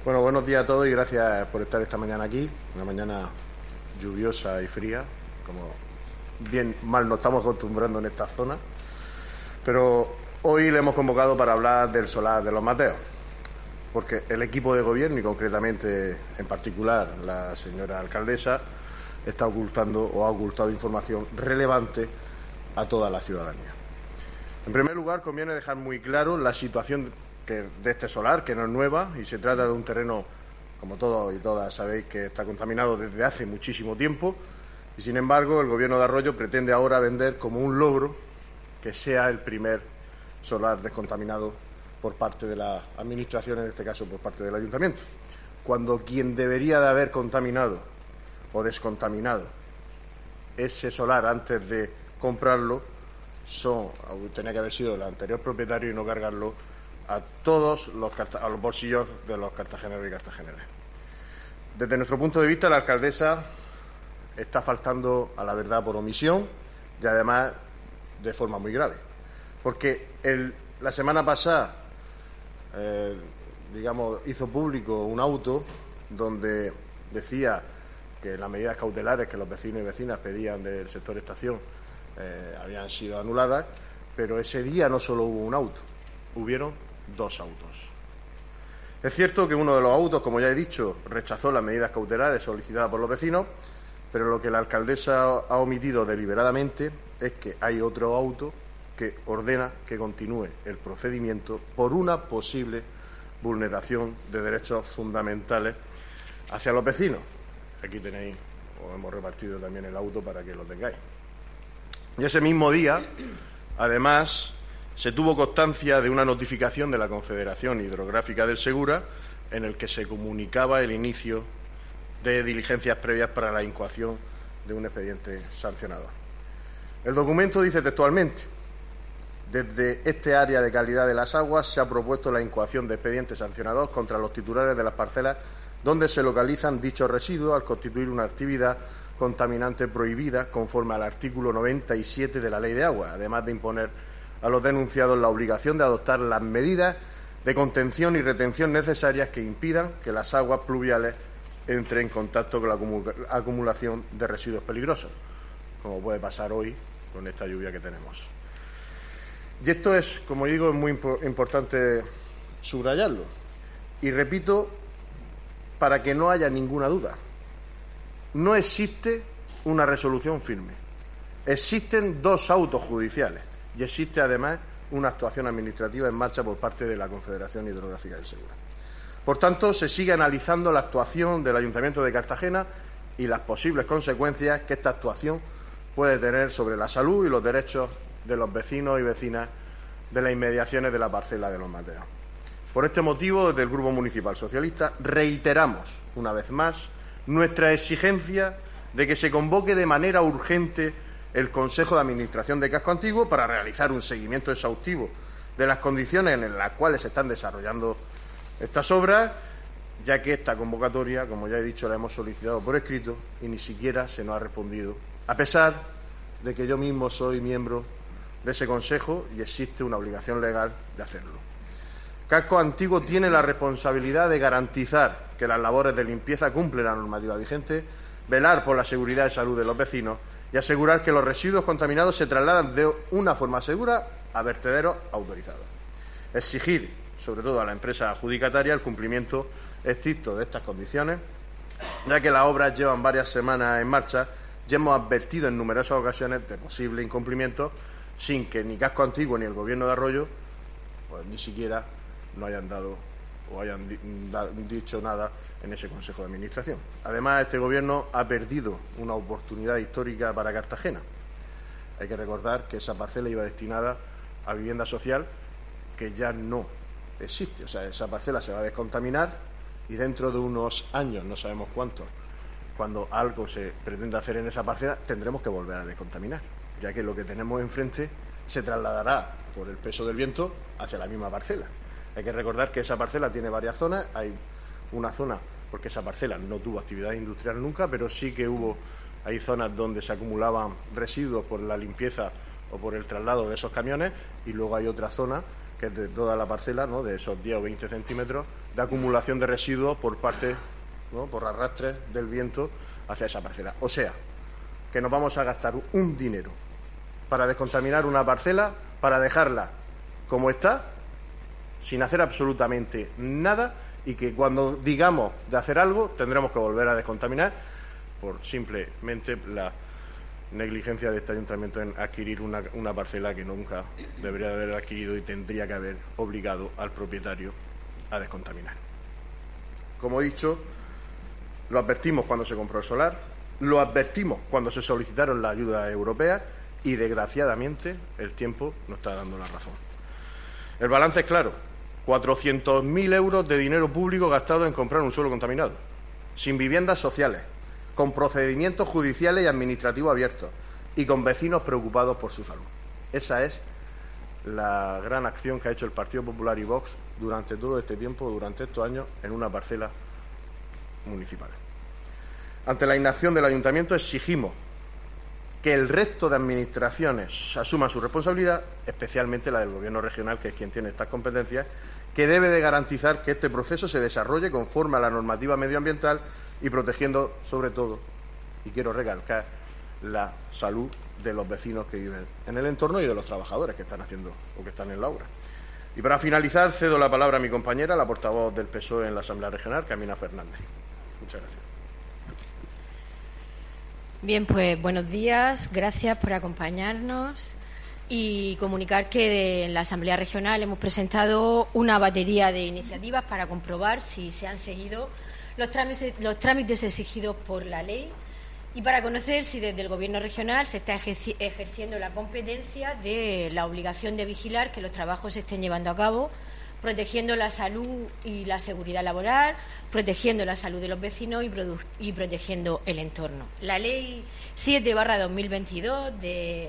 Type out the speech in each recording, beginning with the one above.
Bueno, buenos días a todos y gracias por estar esta mañana aquí, una mañana lluviosa y fría, como bien mal nos estamos acostumbrando en esta zona, pero hoy le hemos convocado para hablar del solar de Los Mateos, porque el equipo de gobierno y concretamente en particular la señora alcaldesa está ocultando o ha ocultado información relevante a toda la ciudadanía. En primer lugar, conviene dejar muy claro la situación de este solar, que no es nueva, y se trata de un terreno, como todos y todas sabéis, que está contaminado desde hace muchísimo tiempo, y sin embargo el Gobierno de Arroyo pretende ahora vender como un logro que sea el primer solar descontaminado por parte de la Administración, en este caso por parte del Ayuntamiento, cuando quien debería de haber contaminado o descontaminado ese solar antes de comprarlo tenía que haber sido el anterior propietario y no cargarlo a todos a los bolsillos de los cartageneros y cartageneras. Desde nuestro punto de vista, la alcaldesa está faltando a la verdad por omisión y además de forma muy grave, porque la semana pasada hizo público un auto donde decía que las medidas cautelares que los vecinos y vecinas pedían del sector estación habían sido anuladas, pero ese día no solo hubo un auto, hubieron 2 autos. Es cierto que uno de los autos, como ya he dicho, rechazó las medidas cautelares solicitadas por los vecinos, pero lo que la alcaldesa ha omitido deliberadamente es que hay otro auto que ordena que continúe el procedimiento por una posible vulneración de derechos fundamentales hacia los vecinos. Aquí tenéis, os hemos repartido también el auto para que lo tengáis. Y ese mismo día, además, se tuvo constancia de una notificación de la Confederación Hidrográfica del Segura en el que se comunicaba el inicio de diligencias previas para la incoación de un expediente sancionador. El documento dice textualmente: desde este área de calidad de las aguas se ha propuesto la incoación de expediente sancionador contra los titulares de las parcelas donde se localizan dichos residuos al constituir una actividad contaminante prohibida conforme al artículo 97 de la Ley de Agua, además de imponer a los denunciados la obligación de adoptar las medidas de contención y retención necesarias que impidan que las aguas pluviales entren en contacto con la acumulación de residuos peligrosos, como puede pasar hoy con esta lluvia que tenemos. Y esto es, como digo, es muy importante subrayarlo. Y repito, para que no haya ninguna duda, no existe una resolución firme. Existen 2 autos judiciales y existe además una actuación administrativa en marcha por parte de la Confederación Hidrográfica del Segura. Por tanto, se sigue analizando la actuación del Ayuntamiento de Cartagena y las posibles consecuencias que esta actuación puede tener sobre la salud y los derechos de los vecinos y vecinas de las inmediaciones de la parcela de Los Mateos. Por este motivo, desde el Grupo Municipal Socialista, reiteramos una vez más nuestra exigencia de que se convoque de manera urgente el Consejo de Administración de Casco Antiguo para realizar un seguimiento exhaustivo de las condiciones en las cuales se están desarrollando estas obras, ya que esta convocatoria, como ya he dicho, la hemos solicitado por escrito y ni siquiera se nos ha respondido, a pesar de que yo mismo soy miembro de ese Consejo y existe una obligación legal de hacerlo. Casco Antiguo tiene la responsabilidad de garantizar que las labores de limpieza cumplen la normativa vigente, velar por la seguridad y salud de los vecinos y asegurar que los residuos contaminados se trasladan de una forma segura a vertederos autorizados. Exigir, sobre todo a la empresa adjudicataria, el cumplimiento estricto de estas condiciones, ya que las obras llevan varias semanas en marcha y hemos advertido en numerosas ocasiones de posible incumplimiento sin que ni Casco Antiguo ni el Gobierno de Arroyo pues ni siquiera no hayan dado o hayan dicho nada en ese Consejo de Administración. Además, este Gobierno ha perdido una oportunidad histórica para Cartagena. Hay que recordar que esa parcela iba destinada a vivienda social, que ya no existe. O sea, esa parcela se va a descontaminar y dentro de unos años, no sabemos cuántos, cuando algo se pretenda hacer en esa parcela, tendremos que volver a descontaminar, ya que lo que tenemos enfrente se trasladará por el peso del viento hacia la misma parcela. Hay que recordar que esa parcela tiene varias zonas. Hay una zona, porque esa parcela no tuvo actividad industrial nunca, pero sí que hay zonas donde se acumulaban residuos por la limpieza o por el traslado de esos camiones, y luego hay otra zona que es de toda la parcela, ¿no?, de esos 10 o 20 centímetros de acumulación de residuos por parte, ¿no?, por arrastres del viento hacia esa parcela. O sea, que nos vamos a gastar un dinero para descontaminar una parcela, para dejarla como está, sin hacer absolutamente nada, y que cuando digamos de hacer algo tendremos que volver a descontaminar por simplemente la negligencia de este ayuntamiento en adquirir una parcela que nunca debería haber adquirido y tendría que haber obligado al propietario a descontaminar. Como he dicho, lo advertimos cuando se compró el solar, lo advertimos cuando se solicitaron las ayudas europeas y, desgraciadamente, el tiempo nos está dando la razón. El balance es claro: 400.000 euros de dinero público gastado en comprar un suelo contaminado, sin viviendas sociales, con procedimientos judiciales y administrativos abiertos y con vecinos preocupados por su salud. Esa es la gran acción que ha hecho el Partido Popular y Vox durante todo este tiempo, durante estos años, en una parcela municipal. Ante la inacción del ayuntamiento exigimos que el resto de administraciones asuman su responsabilidad, especialmente la del Gobierno regional, que es quien tiene estas competencias, que debe de garantizar que este proceso se desarrolle conforme a la normativa medioambiental y protegiendo, sobre todo, y quiero recalcar, la salud de los vecinos que viven en el entorno y de los trabajadores que están haciendo o que están en la obra. Y para finalizar, cedo la palabra a mi compañera, la portavoz del PSOE en la Asamblea Regional, Carmina Fernández. Muchas gracias. Bien, pues buenos días, gracias por acompañarnos y comunicar que en la Asamblea Regional hemos presentado una batería de iniciativas para comprobar si se han seguido los trámites exigidos por la ley y para conocer si desde el Gobierno regional se está ejerciendo la competencia de la obligación de vigilar que los trabajos se estén llevando a cabo, protegiendo la salud y la seguridad laboral, protegiendo la salud de los vecinos y protegiendo el entorno. La Ley 7/2022 de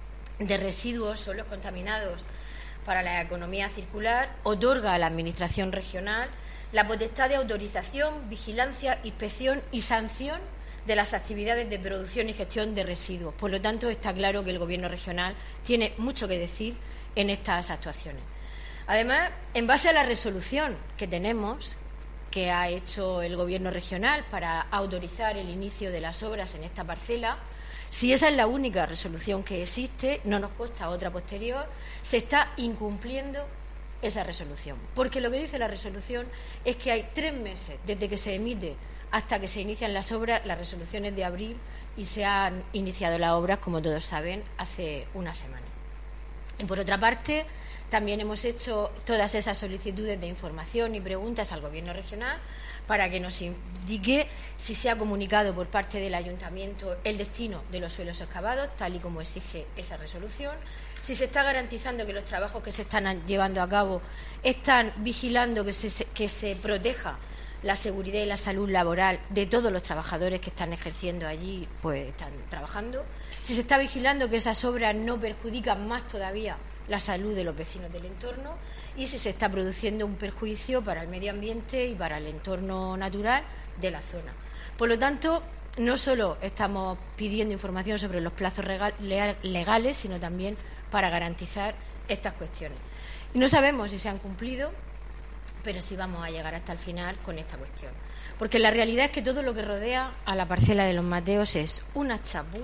residuos sólidos contaminados para la economía circular otorga a la Administración regional la potestad de autorización, vigilancia, inspección y sanción de las actividades de producción y gestión de residuos. Por lo tanto, está claro que el Gobierno regional tiene mucho que decir en estas actuaciones. Además, en base a la resolución que tenemos, que ha hecho el Gobierno regional para autorizar el inicio de las obras en esta parcela, si esa es la única resolución que existe, no nos consta otra posterior, se está incumpliendo esa resolución. Porque lo que dice la resolución es que hay 3 meses desde que se emite hasta que se inician las obras. La resolución es de abril y se han iniciado las obras, como todos saben, hace una semana. Y por otra parte, también hemos hecho todas esas solicitudes de información y preguntas al Gobierno regional para que nos indique si se ha comunicado por parte del Ayuntamiento el destino de los suelos excavados, tal y como exige esa resolución, si se está garantizando que los trabajos que se están llevando a cabo están vigilando que se proteja la seguridad y la salud laboral de todos los trabajadores que están ejerciendo allí, pues están trabajando, si se está vigilando que esas obras no perjudican más todavía la salud de los vecinos del entorno y si se está produciendo un perjuicio para el medio ambiente y para el entorno natural de la zona. Por lo tanto, no solo estamos pidiendo información sobre los plazos legales, sino también para garantizar estas cuestiones. Y no sabemos si se han cumplido, pero sí vamos a llegar hasta el final con esta cuestión. Porque la realidad es que todo lo que rodea a la parcela de Los Mateos es una chapuza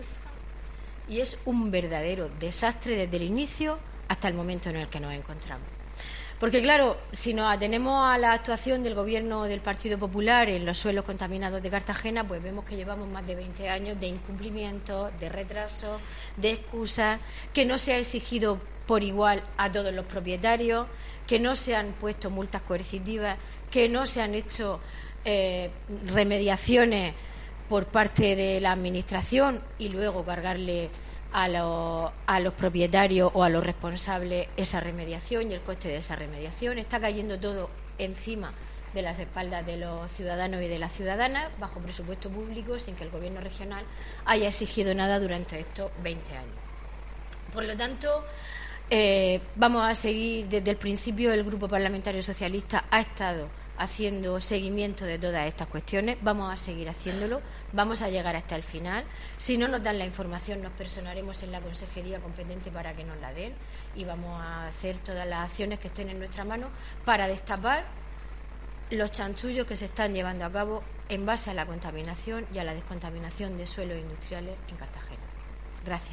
y es un verdadero desastre desde el inicio hasta el momento en el que nos encontramos. Porque, claro, si nos atenemos a la actuación del Gobierno del Partido Popular en los suelos contaminados de Cartagena, pues vemos que llevamos más de 20 años de incumplimientos, de retrasos, de excusas, que no se ha exigido por igual a todos los propietarios, que no se han puesto multas coercitivas, que no se han hecho remediaciones por parte de la Administración y luego cargarle a los propietarios o a los responsables esa remediación y el coste de esa remediación. Está cayendo todo encima de las espaldas de los ciudadanos y de las ciudadanas, bajo presupuesto público, sin que el Gobierno regional haya exigido nada durante estos 20 años. Por lo tanto, vamos a seguir desde el principio. El Grupo Parlamentario Socialista ha estado haciendo seguimiento de todas estas cuestiones, vamos a seguir haciéndolo, vamos a llegar hasta el final. Si no nos dan la información, nos personaremos en la consejería competente para que nos la den y vamos a hacer todas las acciones que estén en nuestra mano para destapar los chanchullos que se están llevando a cabo en base a la contaminación y a la descontaminación de suelos industriales en Cartagena. Gracias.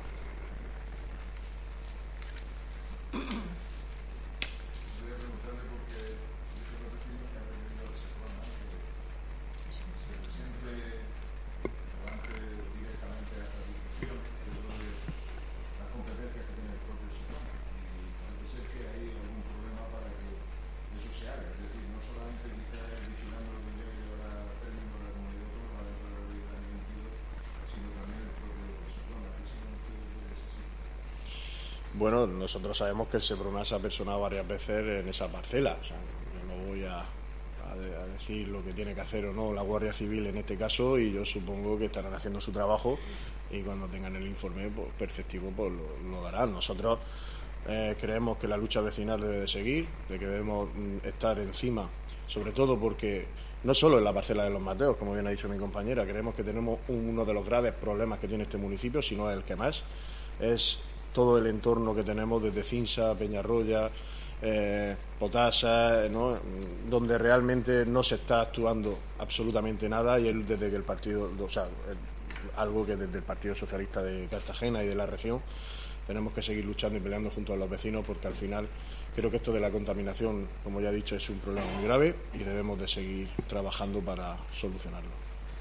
Bueno, nosotros sabemos que el Seprona se ha personado varias veces en esa parcela. O sea, yo no voy a decir lo que tiene que hacer o no la Guardia Civil en este caso, y yo supongo que estarán haciendo su trabajo y cuando tengan el informe pues, perceptivo pues lo darán. Nosotros creemos que la lucha vecinal debe de seguir, de que debemos estar encima, sobre todo porque no solo en la parcela de Los Mateos, como bien ha dicho mi compañera, creemos que tenemos uno de los graves problemas que tiene este municipio, si no es el que más, es todo el entorno que tenemos desde Cinsa, Peñarroya, Potasa, ¿no? Donde realmente no se está actuando absolutamente nada, y es desde que el partido, o sea, algo que desde el Partido Socialista de Cartagena y de la región tenemos que seguir luchando y peleando junto a los vecinos, porque al final creo que esto de la contaminación, como ya he dicho, es un problema muy grave y debemos de seguir trabajando para solucionarlo.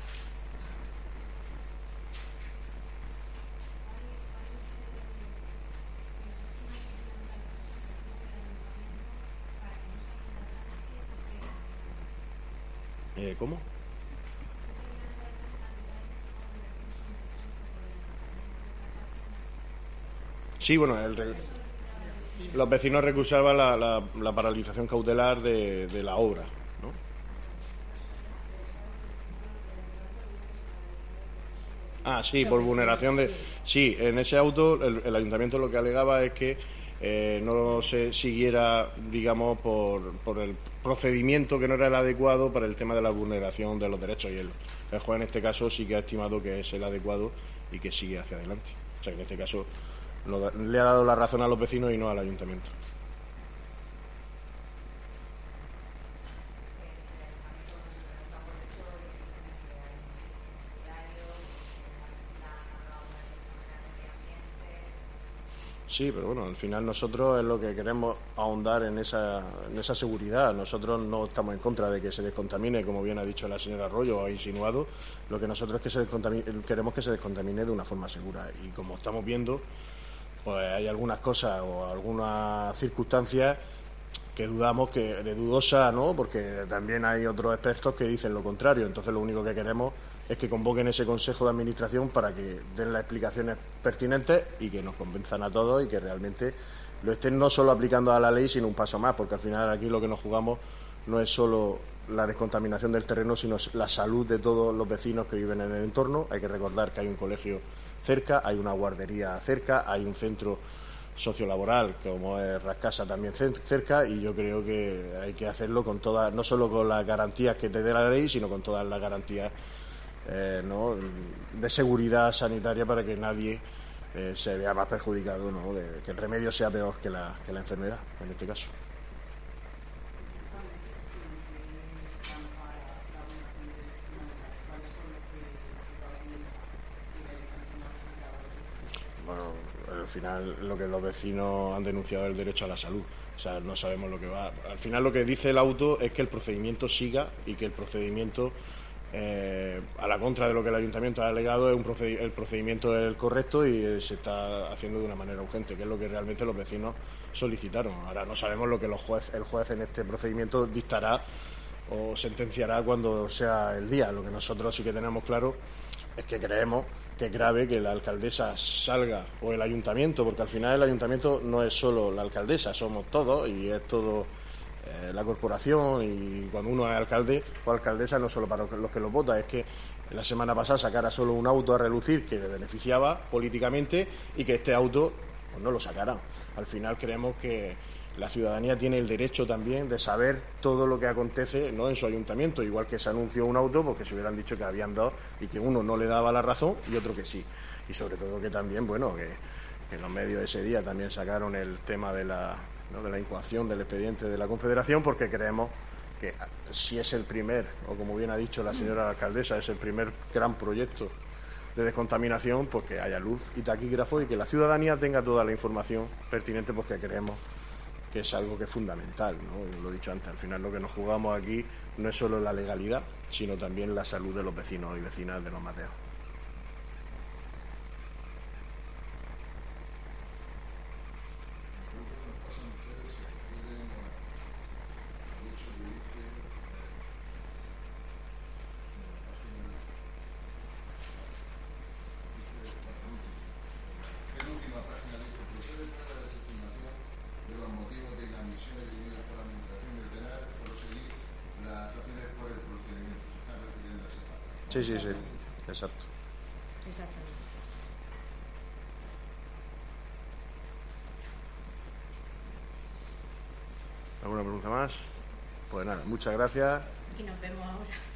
¿Cómo? Sí, bueno, los vecinos recusaban la paralización cautelar de la obra, ¿no? Ah, sí, por vulneración de... Sí, en ese auto el ayuntamiento lo que alegaba es que no se siguiera, digamos, por el procedimiento que no era el adecuado para el tema de la vulneración de los derechos, y el juez en este caso sí que ha estimado que es el adecuado y que sigue hacia adelante. O sea, que en este caso le ha dado la razón a los vecinos y no al ayuntamiento. Sí, pero bueno, al final nosotros es lo que queremos ahondar en esa seguridad. Nosotros no estamos en contra de que se descontamine, como bien ha dicho la señora Arroyo o ha insinuado. Lo que nosotros es que queremos que se descontamine de una forma segura. Y como estamos viendo, pues hay algunas cosas o algunas circunstancias que dudamos que de dudosa, ¿no? Porque también hay otros expertos que dicen lo contrario. Entonces lo único que queremos es que convoquen ese Consejo de Administración para que den las explicaciones pertinentes y que nos convenzan a todos y que realmente lo estén no solo aplicando a la ley, sino un paso más, porque al final aquí lo que nos jugamos no es solo la descontaminación del terreno, sino la salud de todos los vecinos que viven en el entorno. Hay que recordar que hay un colegio cerca, hay una guardería cerca, hay un centro sociolaboral como es Rascasa también cerca, y yo creo que hay que hacerlo con todas, no solo con las garantías que te dé la ley, sino con todas las garantías ¿no? de seguridad sanitaria para que nadie se vea más perjudicado, ¿no? Que el remedio sea peor que la enfermedad en este caso. Bueno, al final lo que los vecinos han denunciado es el derecho a la salud. O sea, no sabemos lo que va. Al final lo que dice el auto es que el procedimiento siga y que el procedimiento, a la contra de lo que el ayuntamiento ha alegado, el procedimiento es el correcto y se está haciendo de una manera urgente, que es lo que realmente los vecinos solicitaron. Ahora no sabemos lo que el juez en este procedimiento dictará o sentenciará cuando sea el día. Lo que nosotros sí que tenemos claro es que creemos que es grave que la alcaldesa salga, o el ayuntamiento, porque al final el ayuntamiento no es solo la alcaldesa, somos todos y es todo la corporación, y cuando uno es alcalde o alcaldesa no solo para los que lo votan, es que la semana pasada sacara solo un auto a relucir que le beneficiaba políticamente y que este auto pues no lo sacaran. Al final creemos que la ciudadanía tiene el derecho también de saber todo lo que acontece, ¿no?, en su ayuntamiento, igual que se anunció un auto, porque se hubieran dicho que habían dos y que uno no le daba la razón y otro que sí. Y sobre todo que también, bueno, que los medios ese día también sacaron el tema de la incoación del expediente de la Confederación, porque creemos que si es el primer, o como bien ha dicho la señora alcaldesa, es el primer gran proyecto de descontaminación, pues que haya luz y taquígrafo y que la ciudadanía tenga toda la información pertinente, porque creemos que es algo que es fundamental, ¿no? Lo he dicho antes, al final lo que nos jugamos aquí no es solo la legalidad, sino también la salud de los vecinos y vecinas de Los Mateos. Sí, exacto. Exactamente. ¿Alguna pregunta más? Pues nada, muchas gracias. Y nos vemos ahora.